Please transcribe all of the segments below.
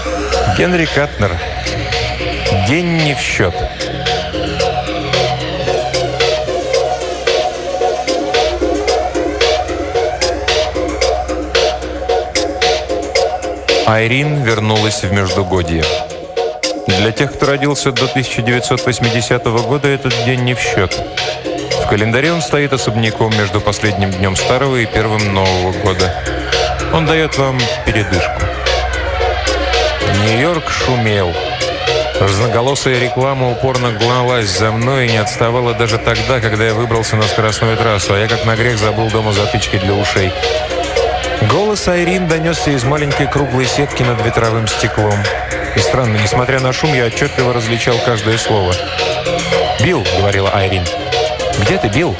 Генри Катнер. День не в счет. Айрин вернулась в Междугодье. Для тех, кто родился до 1980 года, этот день не в счет. В календаре он стоит особняком между последним днем Старого и первым Нового года. Он дает вам передышку. Нью-Йорк шумел. Разноголосая реклама упорно гналась за мной и не отставала даже тогда, когда я выбрался на скоростную трассу, а я как на грех забыл дома затычки для ушей. Голос Айрин донесся из маленькой круглой сетки над ветровым стеклом. И странно, несмотря на шум, я отчетливо различал каждое слово. «Билл», — говорила Айрин. «Где ты, Билл?»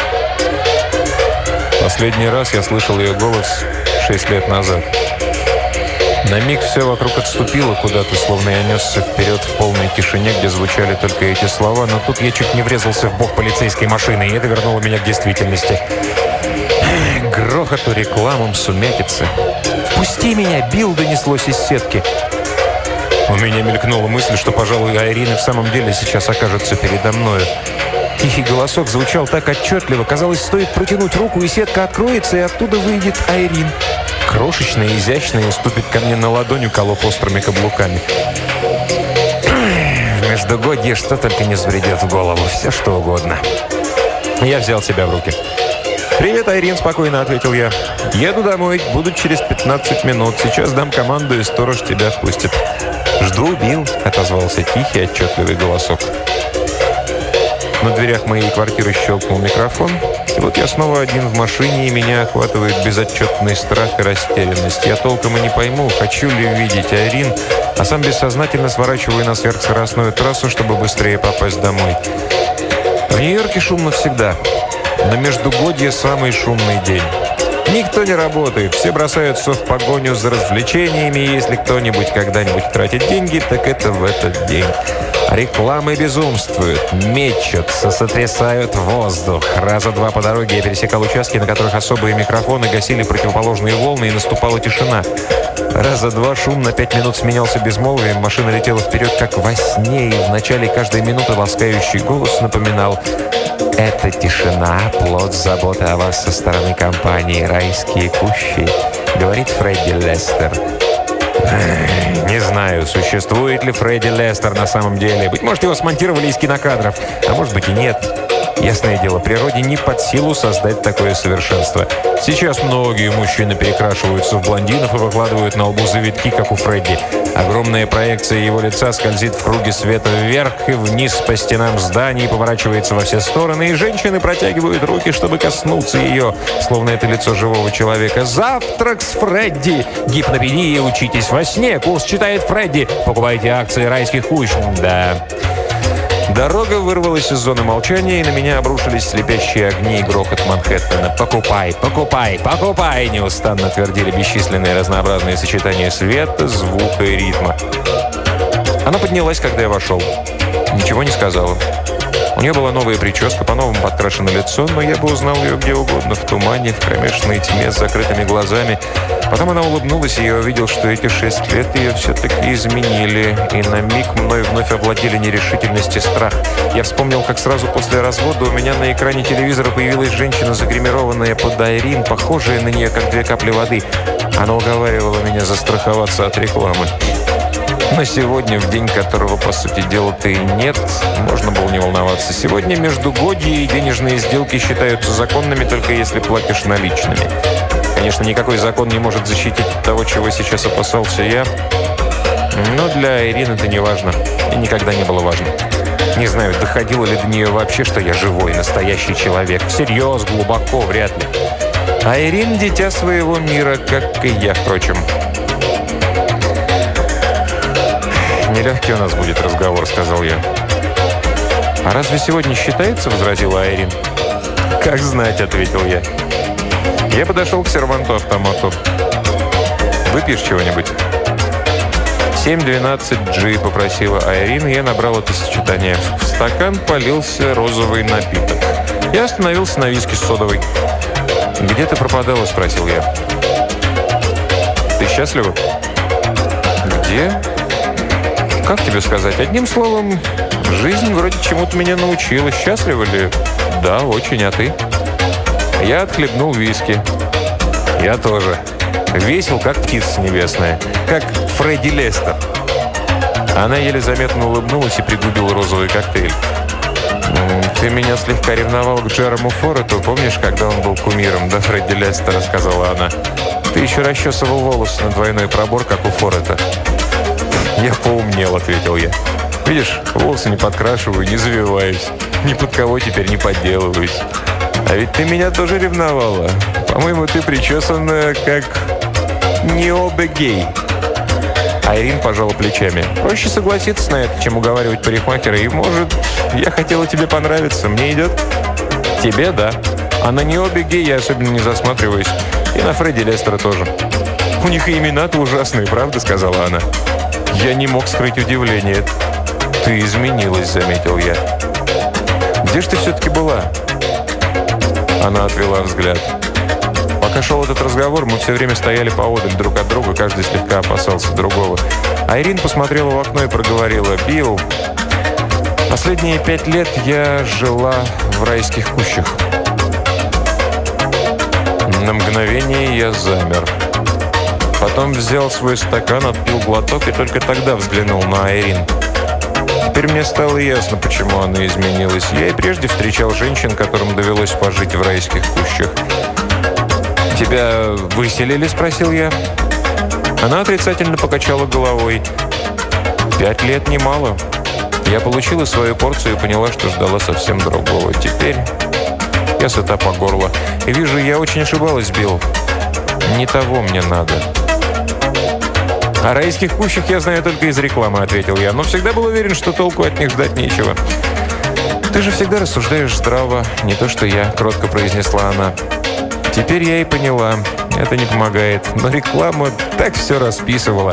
Последний раз я слышал ее голос 6 лет назад. На миг все вокруг отступило куда-то, словно я несся вперед в полной тишине, где звучали только эти слова, но тут я чуть не врезался в бок полицейской машины, и это вернуло меня к действительности. Грохоту, рекламам, сумятице. «Впусти меня, Билл!» — донеслось из сетки. У меня мелькнула мысль, что, пожалуй, Айрин в самом деле сейчас окажется передо мною. Тихий голосок звучал так отчетливо. Казалось, стоит протянуть руку, и сетка откроется, и оттуда выйдет Айрин. Крошечная и изящная, и ступит ко мне на ладонь, уколов острыми каблуками. В Междугодье что только не взбредет в голову. Все что угодно. Я взял себя в руки. «Привет, Айрин», — спокойно ответил я. «Еду домой, буду через 15 минут. Сейчас дам команду, и сторож тебя впустит». «Жду, Билл», — отозвался тихий, отчетливый голосок. На дверях моей квартиры щелкнул микрофон. И вот я снова один в машине, и меня охватывает безотчетный страх и растерянность. Я толком и не пойму, хочу ли видеть Айрин, а сам бессознательно сворачиваю на сверхскоростную трассу, чтобы быстрее попасть домой. В Нью-Йорке шумно всегда. На Междугодье самый шумный день. Никто не работает, все бросаются в погоню за развлечениями, и если кто-нибудь когда-нибудь тратит деньги, так это в этот день. Рекламы безумствуют, мечутся, сотрясают воздух. Раза два по дороге я пересекал участки, на которых особые микрофоны гасили противоположные волны, и наступала тишина. Раза два шум на 5 минут сменялся безмолвием, машина летела вперед, как во сне, и в начале каждой минуты ласкающий голос напоминал: «Эта тишина – плод заботы о вас со стороны компании «Райские кущи», – говорит Фредди Лестер». Не знаю, существует ли Фредди Лестер на самом деле. Быть может, его смонтировали из кинокадров, а может быть и нет. Ясное дело, природе не под силу создать такое совершенство. Сейчас многие мужчины перекрашиваются в блондинов и выкладывают на лбу завитки, как у Фредди. Огромная проекция его лица скользит в круге света вверх и вниз по стенам зданий, поворачивается во все стороны, и женщины протягивают руки, чтобы коснуться ее, словно это лицо живого человека. «Завтрак с Фредди! Гипнопедия, учитесь во сне! Курс читает Фредди! Покупайте акции «Райских кущ». Да». Дорога вырвалась из зоны молчания, и на меня обрушились слепящие огни и грохот Манхэттена. «Покупай, покупай, покупай!» – неустанно твердили бесчисленные разнообразные сочетания света, звука и ритма. Она поднялась, когда я вошел. Ничего не сказала. У нее была новая прическа, по-новому подкрашено лицо, но я бы узнал ее где угодно, в тумане, в кромешной тьме, с закрытыми глазами. Потом она улыбнулась, и я увидел, что эти 6 лет ее все-таки изменили, и на миг мной вновь овладели нерешительность и страх. Я вспомнил, как сразу после развода у меня на экране телевизора появилась женщина, загримированная под Айрин, похожая на нее, как 2 капли воды. Она уговаривала меня застраховаться от рекламы. Но сегодня, в день которого, по сути дела-то и нет, можно было не волноваться. Сегодня Междугодье и денежные сделки считаются законными, только если платишь наличными. Конечно, никакой закон не может защитить от того, чего сейчас опасался я. Но для Айрин это не важно. И никогда не было важно. Не знаю, доходило ли до нее вообще, что я живой, настоящий человек. Всерьез, глубоко, вряд ли. Айрин – дитя своего мира, как и я, впрочем. «Нелегкий у нас будет разговор», — сказал я. «А разве сегодня считается?» — возразила Айрин. «Как знать», — ответил я. Я подошел к серванту-автомату. «Выпьешь чего-нибудь?» 7-12 G попросила Айрин, и я набрал это сочетание. В стакан полился розовый напиток. Я остановился на виски с содовой. «Где ты пропадала?» — спросил я. «Ты счастлива?» Где? Как тебе сказать? Одним словом, жизнь вроде чему-то меня научила. Счастлива ли? Да, очень. А ты? Я отхлебнул виски. Я тоже. Весел, как птица небесная. Как Фредди Лестер. Она еле заметно улыбнулась и пригубила розовый коктейль. «Ты меня слегка ревновал к Джерому Форетту, помнишь, когда он был кумиром, да, Фредди Лестера?» — сказала она. «Ты еще расчесывал волосы на двойной пробор, как у Форетта». «Я поумнел», — ответил я. «Видишь, волосы не подкрашиваю, не завиваюсь. Ни под кого теперь не подделываюсь. А ведь ты меня тоже ревновала. По-моему, ты причесана как необе-гей». Айрин пожала плечами. «Проще согласиться на это, чем уговаривать парикмахера. И, может, я хотела тебе понравиться. Мне идет?» «Тебе, да. А на необе-гей я особенно не засматриваюсь. И на Фредди Лестера тоже». «У них и имена-то ужасные, правда?» — сказала она. Я не мог скрыть удивление. «Ты изменилась», — заметил я. «Где же ты все-таки была?» Она отвела взгляд. Пока шел этот разговор, мы все время стояли поодаль друг от друга, каждый слегка опасался другого. Айрин посмотрела в окно и проговорила: «Билл, последние 5 лет я жила в райских кущах». На мгновение я замер. Потом взял свой стакан, отпил глоток и только тогда взглянул на Айрин. Теперь мне стало ясно, почему она изменилась. Я и прежде встречал женщин, которым довелось пожить в райских кущах. «Тебя выселили?» – спросил я. Она отрицательно покачала головой. 5 лет немало. Я получила свою порцию и поняла, что ждала совсем другого. Теперь я сыта по горло. И вижу, я очень ошибалась, Билл. Не того мне надо. «О райских кущах я знаю только из рекламы», — ответил я, «но всегда был уверен, что толку от них ждать нечего». «Ты же всегда рассуждаешь здраво, не то что я», — кротко произнесла она. Теперь я и поняла, это не помогает, но реклама так все расписывала.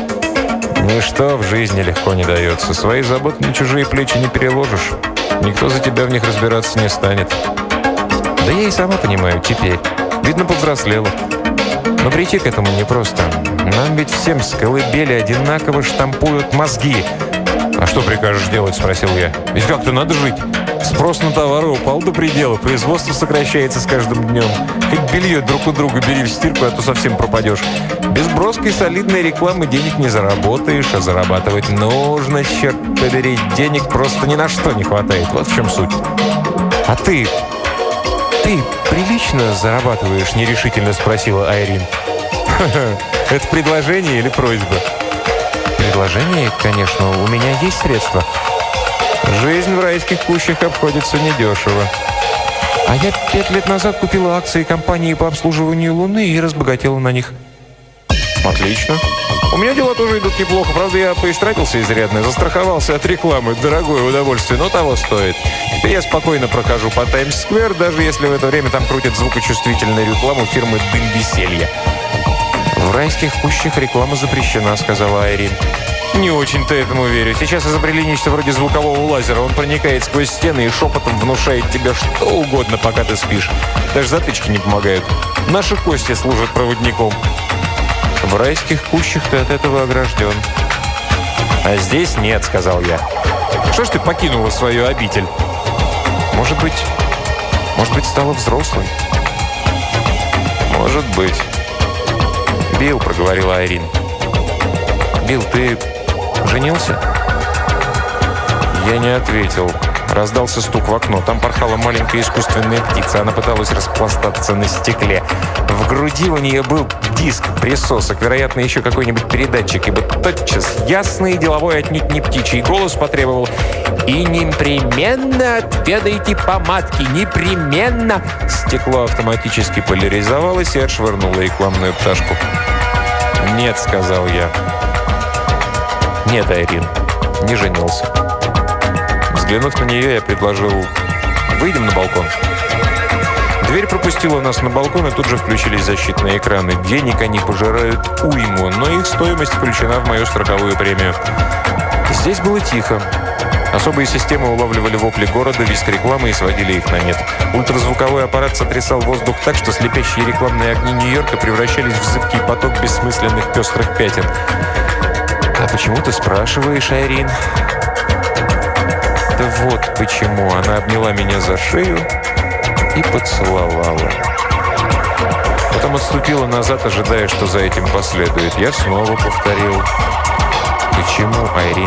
Ничто в жизни легко не дается, свои заботы на чужие плечи не переложишь. Никто за тебя в них разбираться не станет. Да я и сама понимаю, теперь. Видно, повзрослела. Но прийти к этому непросто. Нам ведь всем с колыбели одинаково штампуют мозги. «А что прикажешь делать?» – спросил я. «Ведь как-то надо жить. Спрос на товары упал до предела, производство сокращается с каждым днем. Хоть белье друг у друга бери в стирку, а то совсем пропадешь. Без броской солидной рекламы денег не заработаешь, а зарабатывать нужно, черт побери. Денег просто ни на что не хватает. Вот в чем суть». «А ты прилично зарабатываешь?» – нерешительно спросила Айрин. «Это предложение или просьба?» «Предложение, конечно, у меня есть средства». «Жизнь в райских кущах обходится недешево». «А я 5 лет назад купила акции компании по обслуживанию Луны и разбогатела на них». «Отлично. У меня дела тоже идут неплохо. Правда, я поистратился изрядно, застраховался от рекламы. Дорогое удовольствие, но того стоит. Теперь я спокойно прохожу по Таймс-сквер, даже если в это время там крутят звукочувствительную рекламу фирмы «Дым веселья». «В райских кущах реклама запрещена», — сказала Айрин. «Не очень-то этому верю. Сейчас изобрели нечто вроде звукового лазера. Он проникает сквозь стены и шепотом внушает тебе что угодно, пока ты спишь. Даже затычки не помогают. Наши кости служат проводником». «В райских кущах ты от этого огражден». «А здесь нет», — сказал я. «Что ж ты покинула свою обитель?» Может быть, стала взрослой?» «Может быть». «Билл», — проговорила Айрин. «Билл, ты женился?» Я не ответил. Раздался стук в окно. Там порхала маленькая искусственная птица. Она пыталась распластаться на стекле. В груди у нее был диск, присосок, вероятно, еще какой-нибудь передатчик. Ибо тотчас ясный, деловой, отнюдь не птичий голос потребовал: «И непременно отведайте помадки, непременно!» Стекло автоматически поляризовалось и отшвырнуло рекламную пташку. «Нет», — сказал я. «Нет, Айрин, не женился». Взглянув на нее, я предложил: «Выйдем на балкон». Дверь пропустила нас на балкон, и тут же включились защитные экраны. Денег они пожирают уйму, но их стоимость включена в мою страховую премию. Здесь было тихо. Особые системы улавливали вопли города, визг рекламы и сводили их на нет. Ультразвуковой аппарат сотрясал воздух так, что слепящие рекламные огни Нью-Йорка превращались в зыбкий поток бессмысленных пестрых пятен. А почему ты спрашиваешь, Айрин? Да вот почему. Она обняла меня за шею и поцеловала. Потом отступила назад, ожидая, что за этим последует. Я снова повторил. Почему, Айрин?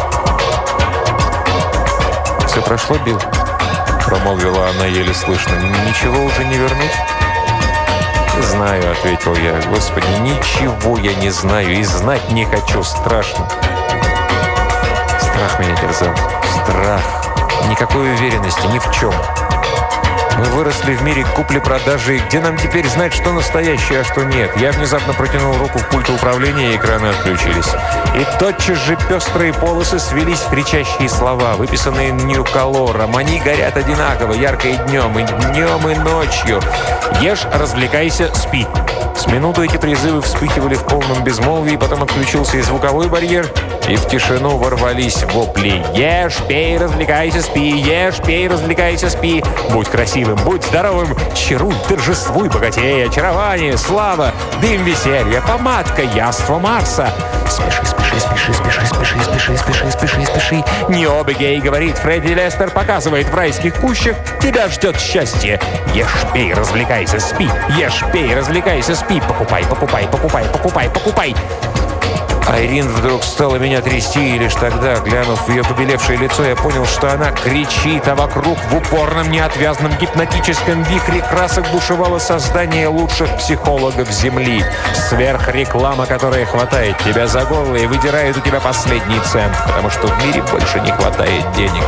Все прошло, Билл? Промолвила она еле слышно. Ничего уже не вернуть? «Знаю», — ответил я. «Господи, ничего я не знаю и знать не хочу. Страшно». Страх меня терзал. Страх. Никакой уверенности ни в чем. Мы выросли в мире купли-продажи, и где нам теперь знать, что настоящее, а что нет? Я внезапно протянул руку в пульт управления, и экраны отключились. И тотчас же пестрые полосы свелись в кричащие слова, выписанные Нью-Колором. Они горят одинаково, ярко и днем, и ночью. Ешь, развлекайся, спи. С минуту эти призывы вспыхивали в полном безмолвии, потом отключился и звуковой барьер, и в тишину ворвались вопли. «Ешь, пей, развлекайся, спи! Ешь, пей, развлекайся, спи! Будь красивым, будь здоровым! Чаруй, торжествуй, богатей! Очарование, слава, дым веселья, помадка, яство Марса!» «Спеши, спеши, спеши, спеши, спеши, спеши, спеши, спеши, спеши!» «Необегей, говорит Фредди Лестер, показывает в райских кущах, тебя ждет счастье! Ешь, пей, развлекайся, спи! Ешь, пей, развлекайся, спи! Покупай, покупай, покупай, покупай, покупай!» Айрин вдруг стала меня трясти, и лишь тогда, глянув в ее побелевшее лицо, я понял, что она кричит, а вокруг в упорном, неотвязном гипнотическом вихре красок бушевало создание лучших психологов Земли. Сверхреклама, которая хватает тебя за горло и выдирает у тебя последний цент, потому что в мире больше не хватает денег.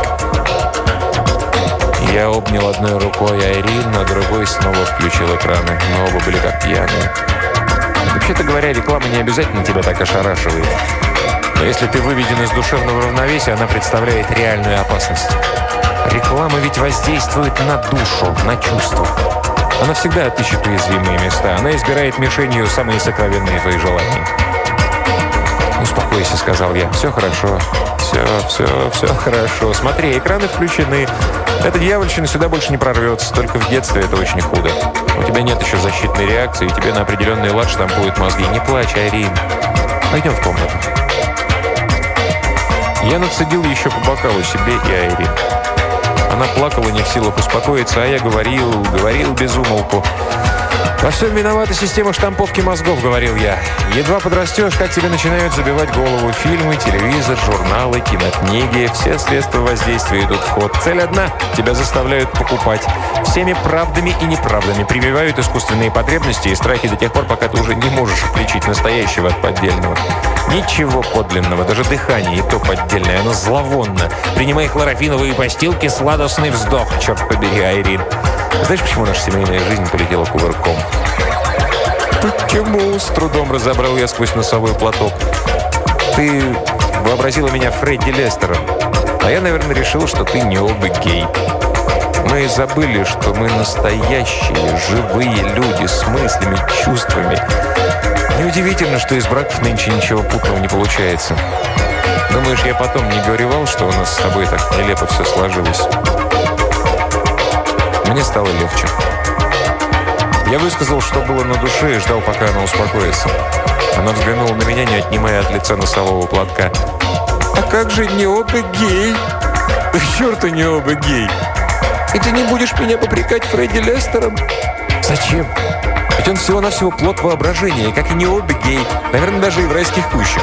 Я обнял одной рукой Айрин, а другой снова включил экраны. Мы оба были как пьяные. Вообще-то говоря, реклама не обязательно тебя так ошарашивает. Но если ты выведен из душевного равновесия, она представляет реальную опасность. Реклама ведь воздействует на душу, на чувства. Она всегда отыщет уязвимые места. Она избирает мишенью самые сокровенные твои желания. «Успокойся», — сказал я. «Все хорошо. Все хорошо. Смотри, экраны включены. Эта дьявольщина сюда больше не прорвется. Только в детстве это очень худо. У тебя нет еще защитной реакции, и тебе на определенный лад штампуют мозги. Не плачь, Айрин. Пойдем в комнату». Я нацедил еще по бокалу себе и Айрин. Она плакала, не в силах успокоиться, а я говорил без умолку. «Во всем виновата система штамповки мозгов», — говорил я. «Едва подрастешь, как тебе начинают забивать голову фильмы, телевизор, журналы, кинокниги. Все средства воздействия идут в ход. Цель одна — тебя заставляют покупать. Всеми правдами и неправдами прививают искусственные потребности и страхи до тех пор, пока ты уже не можешь отличить настоящего от поддельного. Ничего подлинного, даже дыхание и то поддельное, оно зловонно. Принимай хлорофиновые постилки, сладостный вздох, черт побери, Айрин». Знаешь, почему наша семейная жизнь полетела кувырком? «Почему?» — с трудом разобрал я сквозь носовой платок. «Ты вообразила меня Фредди Лестером, а я, наверное, решил, что ты не оба гей. Мы забыли, что мы настоящие, живые люди с мыслями, чувствами. Неудивительно, что из браков нынче ничего путного не получается. Думаешь, я потом не горевал, что у нас с тобой так нелепо все сложилось?» Мне стало легче. Я высказал, что было на душе, и ждал, пока она успокоится. Она взглянула на меня, не отнимая от лица носового платка. «А как же не оба гей?» «Да к черту не оба гей! И ты не будешь меня попрекать Фредди Лестером?» «Зачем? Ведь он всего-навсего плод воображения, как и не оба гей, наверное, даже и в райских кущах».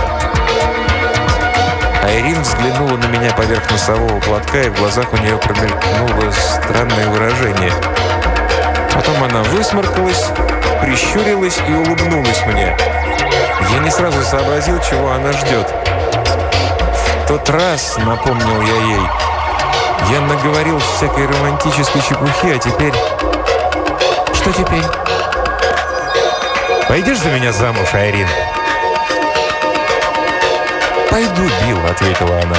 Айрин взглянула на меня поверх носового платка, и в глазах у нее промелькнуло странное выражение. Потом она высморкалась, прищурилась и улыбнулась мне. Я не сразу сообразил, чего она ждет. В тот раз, напомнил я ей, я наговорил всякой романтической чепухи, а теперь... Что теперь? «Пойдешь за меня замуж, Айрин?» «Пойду, Билл», — ответила она.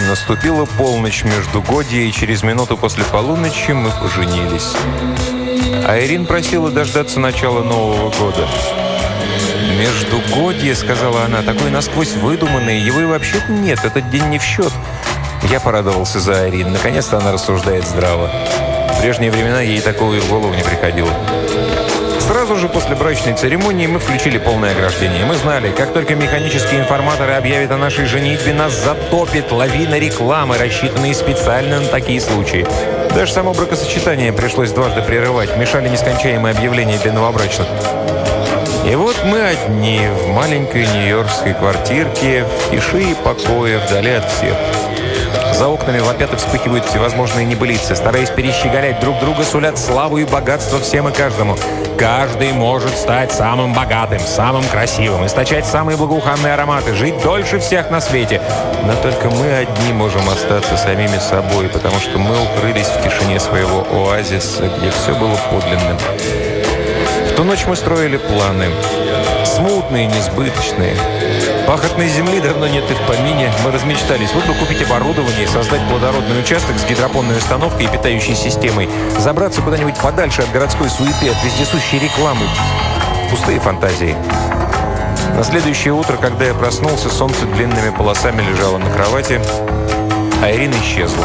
наступила полночь междугодья, и через минуту после полуночи мы поженились. Айрин просила дождаться начала Нового года. «Междугодье», — сказала она, — «такой насквозь выдуманный, его и вообще-то нет, этот день не в счет». Я порадовался за Айрин. Наконец-то она рассуждает здраво. В прежние времена ей такого и в голову не приходило. Сразу же после брачной церемонии мы включили полное ограждение. Мы знали, как только механические информаторы объявят о нашей женитьбе, нас затопит лавина рекламы, рассчитанной специально на такие случаи. Даже само бракосочетание пришлось дважды прерывать. Мешали нескончаемые объявления для новобрачных. И вот мы одни в маленькой нью-йоркской квартирке, в тиши и покое, вдали от всех. За окнами вопят и вспыхивают всевозможные небылицы. Стараясь перещеголять друг друга, сулят славу и богатство всем и каждому. Каждый может стать самым богатым, самым красивым, источать самые благоуханные ароматы, жить дольше всех на свете. Но только мы одни можем остаться самими собой, потому что мы укрылись в тишине своего оазиса, где все было подлинным. В ту ночь мы строили планы. Смутные, несбыточные. Пахотной земли давно нет и в помине. Мы размечтались. Вот бы купить оборудование, создать плодородный участок с гидропонной установкой и питающей системой. Забраться куда-нибудь подальше от городской суеты, от вездесущей рекламы. Пустые фантазии. На следующее утро, когда я проснулся, солнце длинными полосами лежало на кровати, а Ирина исчезла.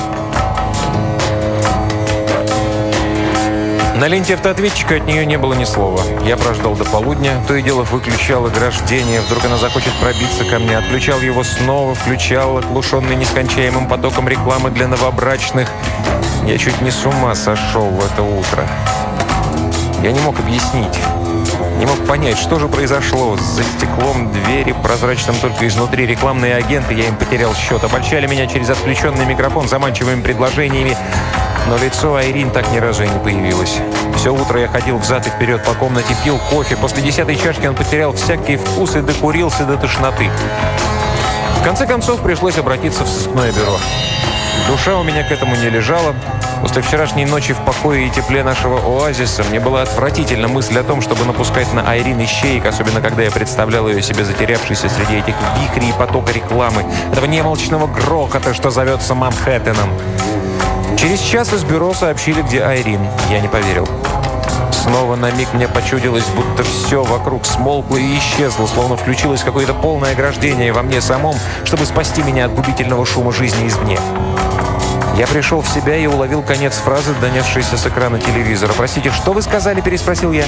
На ленте автоответчика от нее не было ни слова. Я прождал до полудня, то и дело выключал ограждение. Вдруг она захочет пробиться ко мне. Отключал его снова, включал, оглушенный нескончаемым потоком рекламы для новобрачных. Я чуть не с ума сошел в это утро. Я не мог объяснить, не мог понять, что же произошло. За стеклом двери, прозрачным только изнутри, рекламные агенты, я им потерял счет. Обольщали меня через отключенный микрофон заманчивыми предложениями. Но лицо Айрин так ни разу и не появилось. Все утро я ходил взад и вперед по комнате, пил кофе. После 10-й чашки он потерял всякий вкус и докурился до тошноты. В конце концов, пришлось обратиться в сыскное бюро. Душа у меня к этому не лежала. После вчерашней ночи в покое и тепле нашего оазиса мне была отвратительна мысль о том, чтобы напускать на Айрин ищеек, особенно когда я представлял ее себе затерявшейся среди этих вихрей и потока рекламы, этого немолчного грохота, что зовется Манхэттеном. Через час из бюро сообщили, где Айрин. Я не поверил. Снова на миг мне почудилось, будто все вокруг смолкло и исчезло, словно включилось какое-то полное ограждение во мне самом, чтобы спасти меня от губительного шума жизни извне. Я пришел в себя и уловил конец фразы, донесшейся с экрана телевизора. «Простите, что вы сказали?» – переспросил я.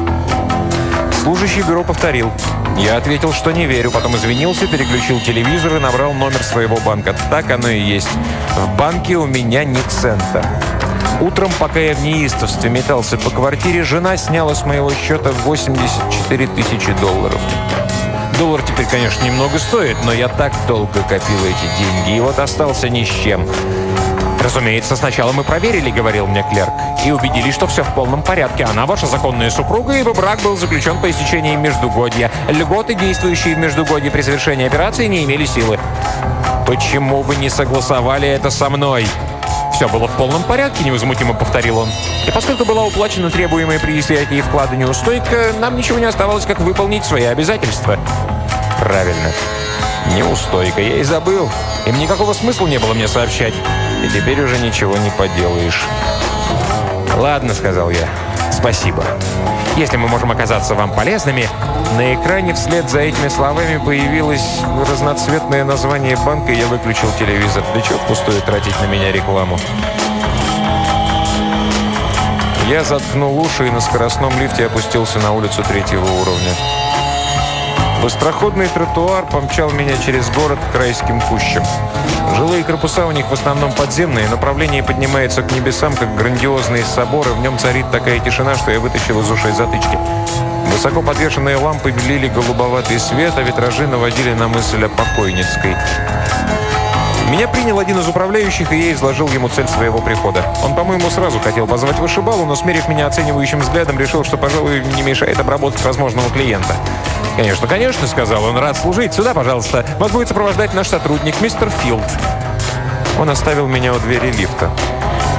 Служащий бюро повторил. Я ответил, что не верю, потом извинился, переключил телевизор и набрал номер своего банка. Так оно и есть. В банке у меня ни цента. Утром, пока я в неистовстве метался по квартире, жена сняла с моего счета $84 тысячи. Доллар теперь, конечно, немного стоит, но я так долго копил эти деньги, и вот остался ни с чем. «Разумеется, сначала мы проверили, — говорил мне клерк, — и убедились, что все в полном порядке. Она ваша законная супруга, ибо брак был заключен по истечении междугодья. Льготы, действующие в междугодье при совершении операции, не имели силы». «Почему вы не согласовали это со мной?» «Все было в полном порядке, — невозмутимо повторил он. И поскольку была уплачена требуемая при снятии вклада неустойка, нам ничего не оставалось, как выполнить свои обязательства». «Правильно. Неустойка. Я и забыл. Им никакого смысла не было мне сообщать. И теперь уже ничего не поделаешь». «Ладно, — сказал я. — Спасибо. Если мы можем оказаться вам полезными». На экране вслед за этими словами появилось разноцветное название банка, и я выключил телевизор. Да чего впустую тратить на меня рекламу? Я заткнул уши и на скоростном лифте опустился на улицу 3-го уровня. Быстроходный тротуар помчал меня через город к райским кущам. Жилые корпуса у них в основном подземные, направление поднимается к небесам, как грандиозные соборы. В нем царит такая тишина, что я вытащил из ушей затычки. Высоко подвешенные лампы лили голубоватый свет, а витражи наводили на мысль о покойницкой. Меня принял один из управляющих, и я изложил ему цель своего прихода. Он, по-моему, сразу хотел позвать вышибалу, но, смерив меня оценивающим взглядом, решил, что, пожалуй, не мешает обработать возможного клиента. «Конечно, конечно, — сказал он, — рад служить. Сюда, пожалуйста. Вас будет сопровождать наш сотрудник, мистер Филд». Он оставил меня у двери лифта.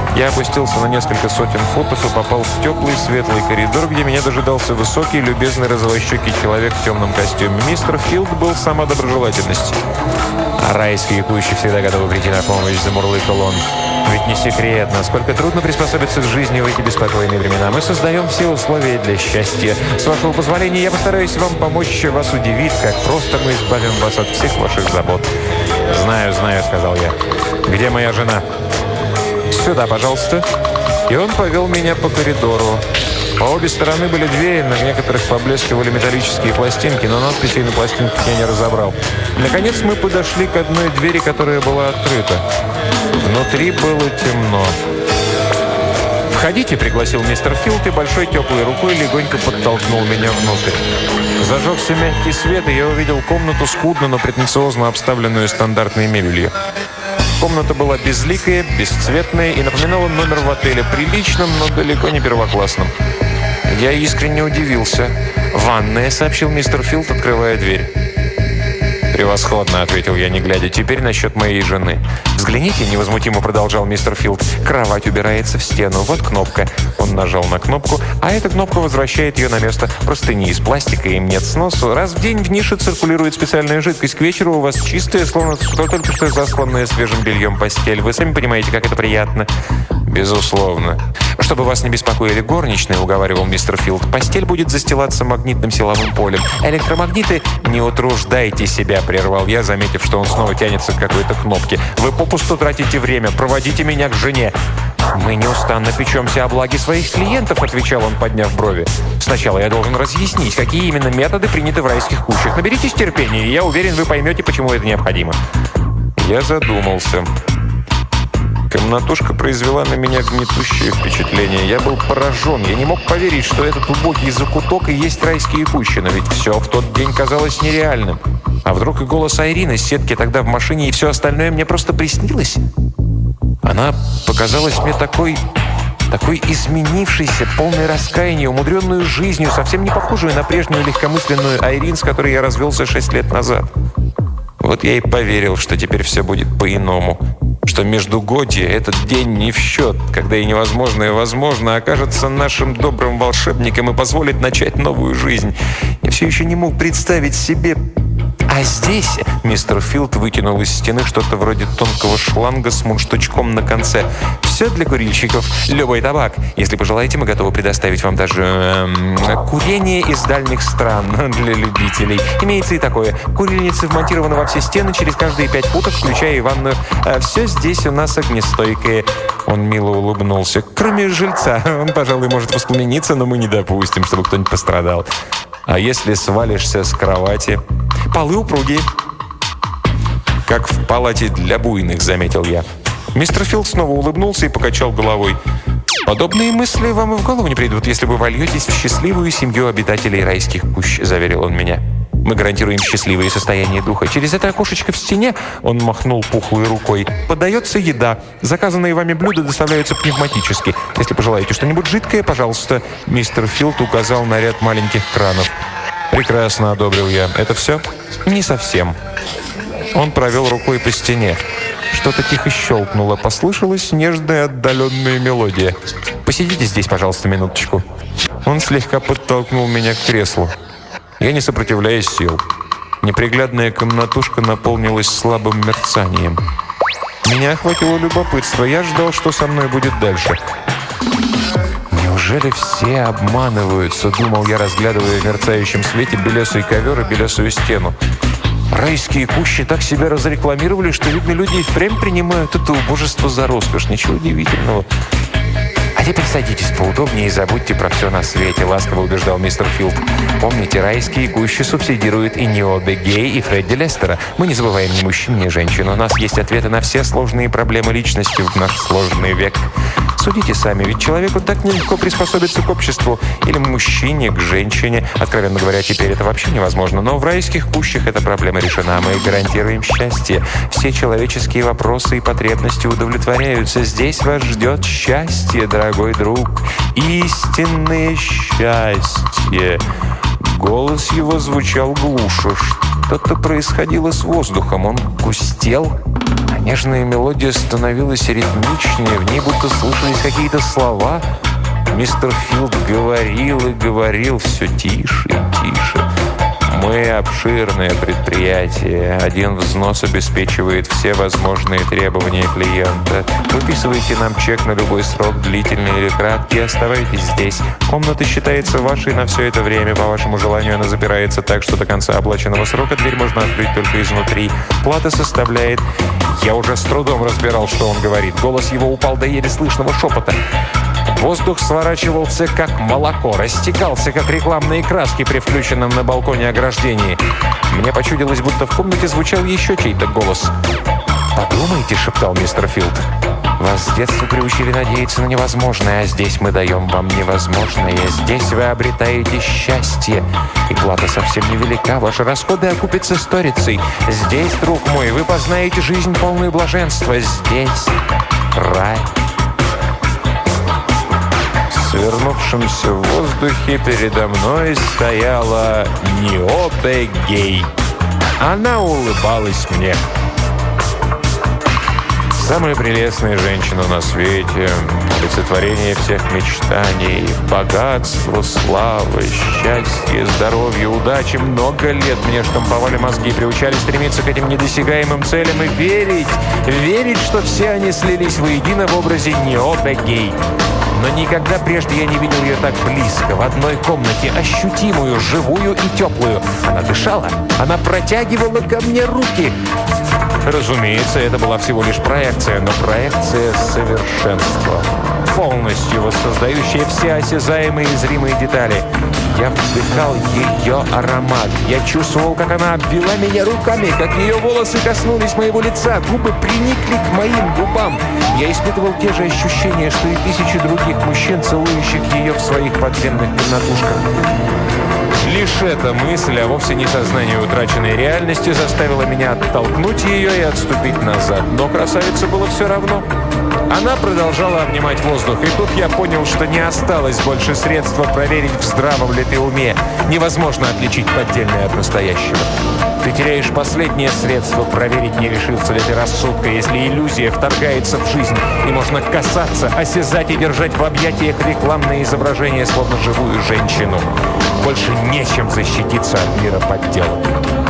Я опустился на несколько сотен футов и попал в теплый светлый коридор, где меня дожидался высокий, любезный, розовощекий человек в темном костюме. Мистер Филд был сама доброжелательность. «А райские кущи всегда готовы прийти на помощь», — замурлыкал он. «Ведь не секрет, насколько трудно приспособиться к жизни в эти беспокойные времена. Мы создаем все условия для счастья. С вашего позволения, я постараюсь вам помочь. Вас удивит, как просто мы избавим вас от всех ваших забот». «Знаю, знаю», — сказал я. «Где моя жена?» «Сюда, пожалуйста». И он повел меня по коридору. По обе стороны были двери, на некоторых поблескивали металлические пластинки, но надписей на пластинках я не разобрал. Наконец мы подошли к одной двери, которая была открыта. Внутри было темно. «Входите», — пригласил мистер Филд, и большой теплой рукой легонько подтолкнул меня внутрь. Зажегся мягкий свет, и я увидел комнату, скудно, но претенциозно обставленную стандартной мебелью. Комната была безликая, бесцветная и напоминала номер в отеле, приличном, но далеко не первоклассном. Я искренне удивился. «Ванная», — сообщил мистер Филд, открывая дверь. «Превосходно», — ответил я, не глядя. «Теперь насчет моей жены». «Взгляните», — невозмутимо продолжал мистер Филд. «Кровать убирается в стену. Вот кнопка». Он нажал на кнопку, а эта кнопка возвращает ее на место. Простыни из пластика, им нет сносу. Раз в день в нише циркулирует специальная жидкость. К вечеру у вас чистая, словно только что засланная свежим бельем постель. Вы сами понимаете, как это приятно». «Безусловно». «Чтобы вас не беспокоили горничные», — уговаривал мистер Филд, «постель будет застилаться магнитным силовым полем. Электромагниты...» «Не утруждайте себя», — прервал я, заметив, что он снова тянется к какой-то кнопке. «Вы попусту тратите время. Проводите меня к жене». «Мы неустанно печемся о благе своих клиентов», — отвечал он, подняв брови. «Сначала я должен разъяснить, какие именно методы приняты в райских кущах. Наберитесь терпения, и я уверен, вы поймете, почему это необходимо». Я задумался. Комнатушка произвела на меня гнетущее впечатление. Я был поражен. Я не мог поверить, что этот убогий закуток и есть райские кущи, но ведь все в тот день казалось нереальным. А вдруг и голос Айрины с сетки тогда в машине, и все остальное мне просто приснилось? Она показалась мне такой изменившейся, полной раскаяния, умудренную жизнью, совсем не похожую на прежнюю легкомысленную Айрин, с которой я развелся 6 лет назад. Вот я и поверил, что теперь все будет по-иному. Что междугодье, этот день не в счет, когда и невозможное возможно окажется нашим добрым волшебником и позволит начать новую жизнь. Я все еще не мог представить себе... А здесь мистер Филд вытянул из стены что-то вроде тонкого шланга с мундштучком на конце. Все для курильщиков, любой табак. Если пожелаете, мы готовы предоставить вам даже курение из дальних стран для любителей. Имеется и такое. Курильница вмонтирована во все стены через каждые 5 футов, включая и ванную. Все здесь у нас огнестойкое. Он мило улыбнулся. Кроме жильца. Он, пожалуй, может воспламениться, но мы не допустим, чтобы кто-нибудь пострадал. А если свалишься с кровати? Полы упругие. Как в палате для буйных, заметил я. Мистер Филд снова улыбнулся и покачал головой. «Подобные мысли вам и в голову не придут, если вы вольетесь в счастливую семью обитателей райских кущ», — заверил он меня. «Мы гарантируем счастливое состояние духа. Через это окошечко в стене, — он махнул пухлой рукой, — подается еда. Заказанные вами блюда доставляются пневматически. Если пожелаете что-нибудь жидкое, пожалуйста». Мистер Филд указал на ряд маленьких кранов. «Прекрасно», — одобрил я. «Это все?» «Не совсем». Он провел рукой по стене. Что-то тихо щелкнуло. Послышалась нежная отдаленная мелодия. «Посидите здесь, пожалуйста, минуточку». Он слегка подтолкнул меня к креслу. Я, не сопротивляясь, сел. Неприглядная комнатушка наполнилась слабым мерцанием. Меня охватило любопытство. Я ждал, что со мной будет дальше. «Неужели все обманываются?» — думал я, разглядывая в мерцающем свете белесый ковер и белесую стену. Райские кущи так себя разрекламировали, что, видно, люди и впрямь принимают это убожество за роскошь. Ничего удивительного. «А теперь садитесь поудобнее и забудьте про все на свете», — ласково убеждал мистер Филд. «Помните, райские кущи субсидируют и Ниобе Гей, и Фредди Лестера. Мы не забываем ни мужчин, ни женщин. У нас есть ответы на все сложные проблемы личности в наш сложный век. Судите сами, ведь человеку так нелегко приспособиться к обществу. Или мужчине к женщине. Откровенно говоря, теперь это вообще невозможно. Но в райских кущах эта проблема решена. Мы гарантируем счастье. Все человеческие вопросы и потребности удовлетворяются. Здесь вас ждет счастье, дорогой друг. Истинное счастье». Голос его звучал глуше. Что-то происходило с воздухом. Он густел. Нежная мелодия становилась ритмичнее, в ней будто слышались какие-то слова. Мистер Филд говорил и говорил все тише и тише. «Мы обширное предприятие. Один взнос обеспечивает все возможные требования клиента. Выписывайте нам чек на любой срок, длительный или краткий, оставайтесь здесь. Комната считается вашей на все это время. По вашему желанию она запирается так, что до конца оплаченного срока дверь можно открыть только изнутри. Плата составляет...» Я уже с трудом разбирал, что он говорит. Голос его упал до еле слышного шепота. Воздух сворачивался, как молоко, растекался, как рекламные краски при включенном на балконе ограждении. Мне почудилось, будто в комнате звучал еще чей-то голос. «Подумайте», — шептал мистер Филд. «Вас с детства приучили надеяться на невозможное, а здесь мы даем вам невозможное. Здесь вы обретаете счастье, и плата совсем невелика. Ваши расходы окупятся сторицей. Здесь, друг мой, вы познаете жизнь полную блаженства. Здесь рай». В свернувшемся в воздухе передо мной стояла Ниобе Гей. Она улыбалась мне. Самая прелестная женщина на свете, олицетворение всех мечтаний, богатство, слава, счастье, здоровье, удачи. Много лет мне штамповали мозги, приучали стремиться к этим недосягаемым целям и верить, что все они слились воедино в образе Ниобе Гей. Но никогда прежде я не видел ее так близко, в одной комнате, ощутимую, живую и теплую. Она дышала, она протягивала ко мне руки. Разумеется, это была всего лишь проекция, но проекция совершенства, полностью воссоздающая все осязаемые и зримые детали. Я вдыхал ее аромат. Я чувствовал, как она обвела меня руками, как ее волосы коснулись моего лица, губы приникли к моим губам. Я испытывал те же ощущения, что и тысячи других мужчин, целующих ее в своих подземных комнатушках. Лишь эта мысль, а вовсе не сознание утраченной реальности, заставила меня оттолкнуть ее и отступить назад. Но красавице было все равно. Она продолжала обнимать воздух, и тут я понял, что не осталось больше средства проверить, в здравом ли ты уме. Невозможно отличить поддельное от настоящего. Ты теряешь последнее средство проверить, не лишился ли ты рассудка, если иллюзия вторгается в жизнь, и можно касаться, осязать и держать в объятиях рекламное изображение, словно живую женщину. Больше нечем защититься от мира подделок.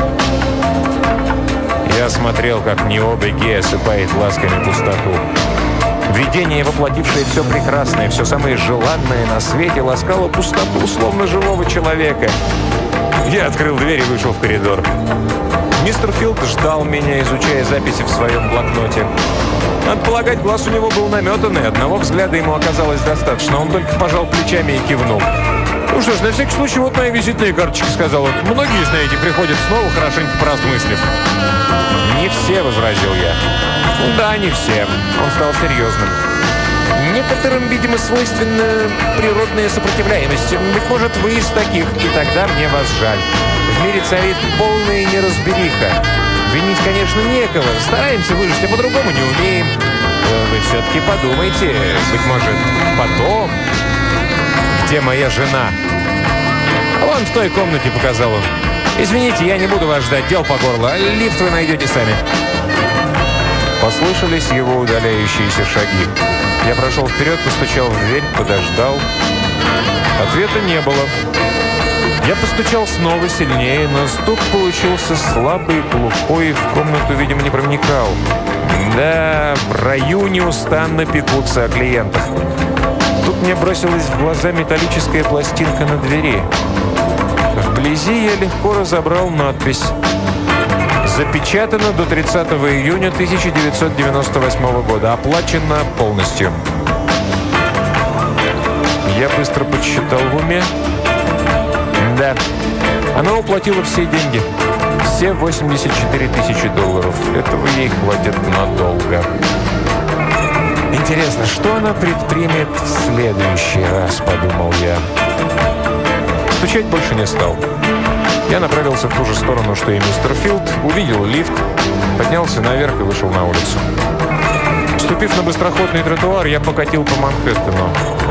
Я смотрел, как Ниобе Гей осыпает ласками пустоту. Видение, воплотившее все прекрасное, все самое желанное на свете, ласкало пустоту, словно живого человека. Я открыл дверь и вышел в коридор. Мистер Филд ждал меня, изучая записи в своем блокноте. Надо полагать, глаз у него был наметанный. Одного взгляда ему оказалось достаточно. Он только пожал плечами и кивнул. «Ну что ж, на всякий случай, вот моя визитная карточка», — сказал он. «Многие, знаете, приходят снова, хорошенько поразмыслив». «Не все», — возразил я. «Да, не все». Он стал серьезным. «Некоторым, видимо, свойственна природная сопротивляемость. Быть может, вы из таких, и тогда мне вас жаль. В мире царит полная неразбериха. Винить, конечно, некого. Стараемся выжить, а по-другому не умеем. Вы все-таки подумайте. Быть может, потом. Где моя жена?» «Вон в той комнате», — показал он. «Извините, я не буду вас ждать, дел по горло. Лифт вы найдете сами». Послышались его удаляющиеся шаги. Я прошел вперед, постучал в дверь, подождал. Ответа не было. Я постучал снова сильнее, но стук получился слабый, глухой, в комнату, видимо, не проникал. Да, в раю неустанно пекутся о клиентах. Тут мне бросилась в глаза металлическая пластинка на двери. Вблизи я легко разобрал надпись. Запечатано до 30 июня 1998 года. Оплачено полностью. Я быстро подсчитал в уме. Да, она уплатила все деньги. Все 84 тысячи долларов. Этого ей хватит надолго. Интересно, что она предпримет в следующий раз, подумал я. Стучать больше не стал. Я направился в ту же сторону, что и мистер Филд, увидел лифт, поднялся наверх и вышел на улицу. Вступив на быстроходный тротуар, я покатил по Манхэттену.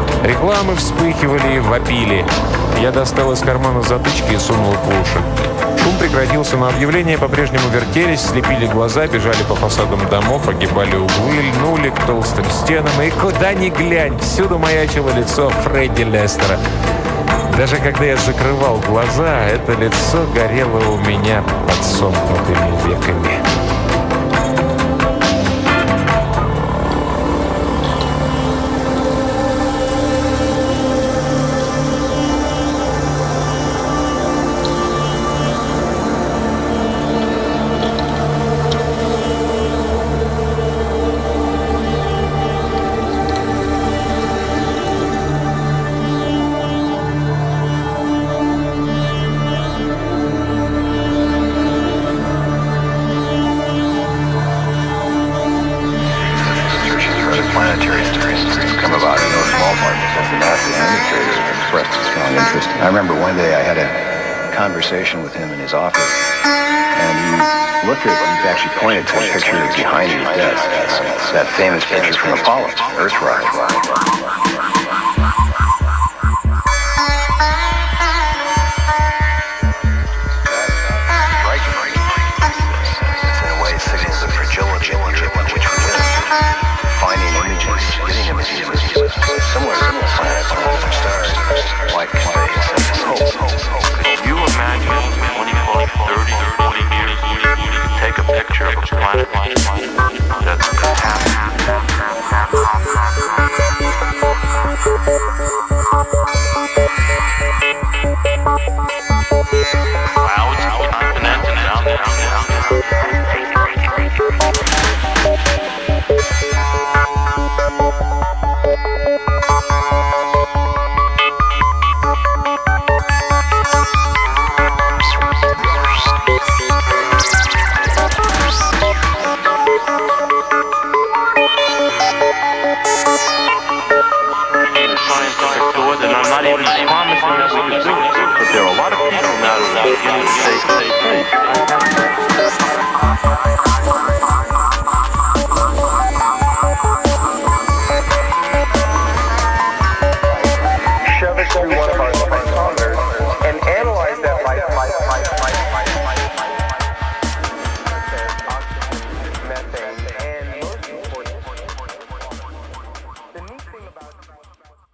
Рекламы вспыхивали и вопили. Я достал из кармана затычки и сунул в уши. Шум прекратился, но объявления по-прежнему вертелись, слепили глаза, бежали по фасадам домов, огибали углы, льнули к толстым стенам. И куда ни глянь, всюду маячило лицо Фредди Лестера. Даже когда я закрывал глаза, это лицо горело у меня под сомкнутыми веками. I remember one day I had a conversation with him in his office, and he looked at, he actually pointed to a picture behind his desk, that famous picture from Apollo, Earthrise. Somewhere in the planets or different stars, like space and hope. Could you imagine 20, 30, 40 years, take a picture of a planet that's clouds, continents, and down there? But there are a lot of people now that are beginning to say,